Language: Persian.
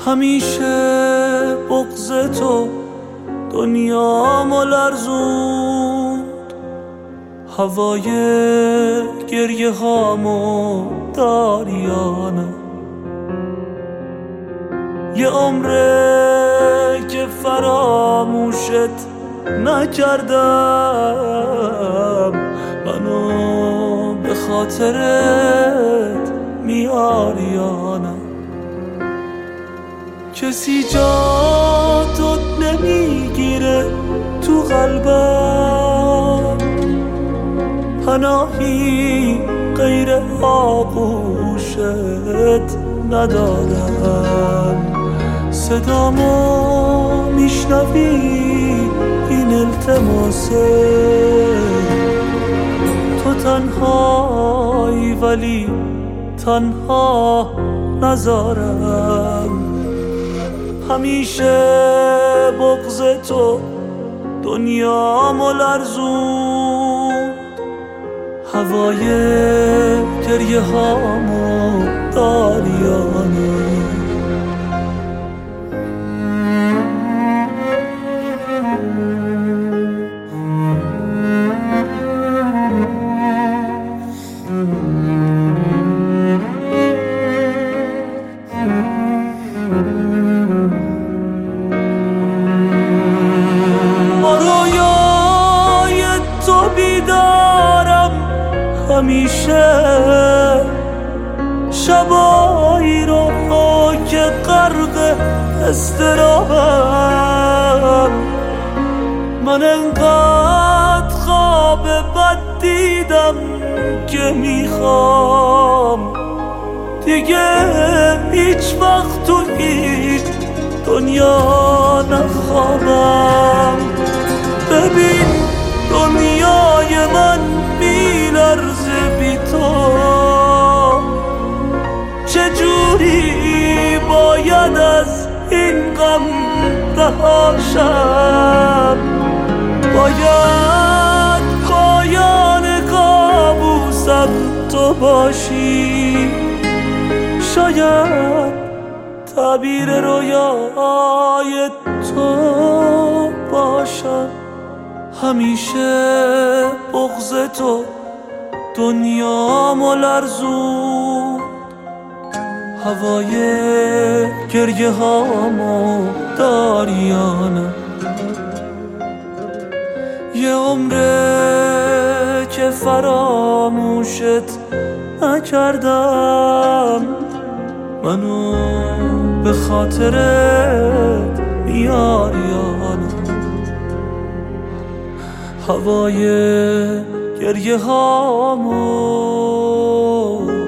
همیشه بغض تو دنیامو لرزوند، هوای گریه هامو داریانه. یه عمره که فراموشت نکردم، منو به خاطرت میاریانه. کسی جا تو نمیگیره تو قلبم، پناهی غیر آغوشت ندارم. صدامو میشنوی این التماسه، تو تنهایی ولی تنها نذارم. همیشه بغض تو دنیامو لرزوند، هوای گریه هامو داریانه. بیدارم همیشه، شبایی رو که غرق اضطرابم. من انقدر خواب بد دیدم که میخوام دیگه هیچ وقت تو هیچ دنیا نخوابم. ببین دنیای من میلرزه بی تو، چجوری باید از این غم رهاشم؟ باید پایان کابوسم تو باشی، شاید تعبیر رویای تو باشم. همیشه بغض تو دنیامو لرزوند، هوای گریه هامو داریانه. یه عمره که فراموشت نکردم، منو به خاطرت میاریانه. هوای گریه هامو